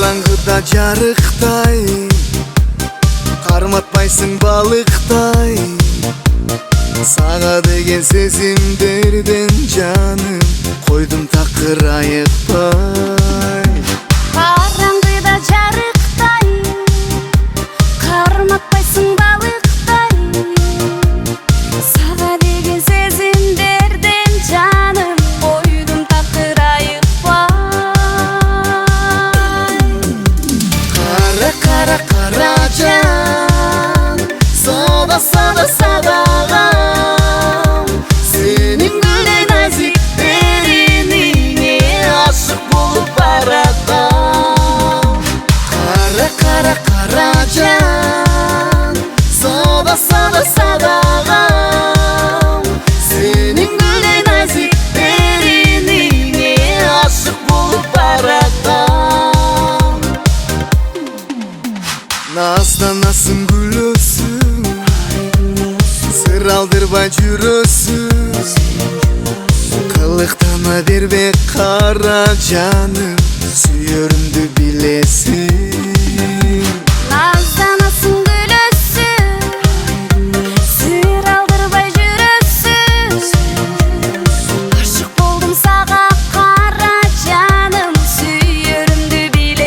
Караңгыда жарыктай, карматпайсың балыктай. Сага деген сезимдерден жаным, койдум такыр айыкпай. Караңгыда жарыктай, карматпайсың балыктай. Сага деген сезимдерден жаным, койдум такыр айыкпай. Кара кара кара жан, сада сада садагам, сенин гүлдей назиктеринине ашык болуп баратам. Кара кара кара жан, сада сада садагам, сенин гүлдей назиктеринине ашык болуп баратам. Назданасың күлөсүң, сыр алдырбай жүрөсүң. Кылыктана бербе кара жаным, сүйөрүмдү билесиң. Назданасың күлөсүң, сыр алдырбай жүрөсүң. Ашык болдум сага кара жаным, сүйөрүмдү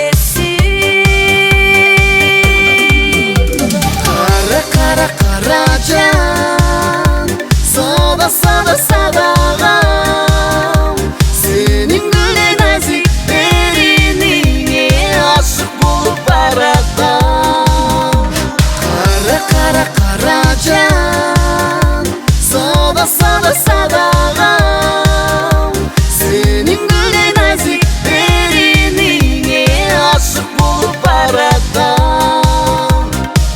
билесиң. Кара кара кара жан, сада сада садагам, сенин гүлдей назиктеринине ашык болуп баратам. Кара кара кара жан, сада сада садагам, сенин гүлдей назиктеринине ашык болуп баратам.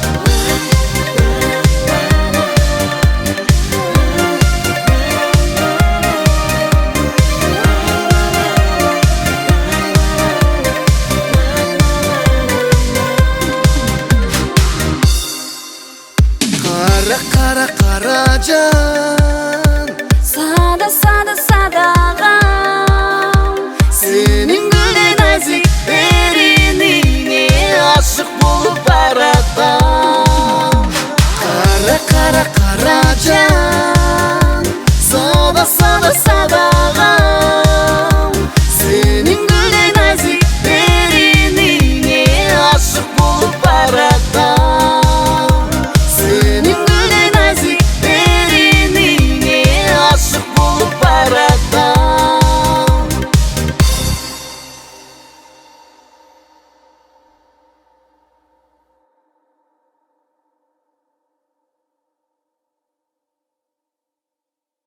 Кара кара кара жан, Сада сада садагам,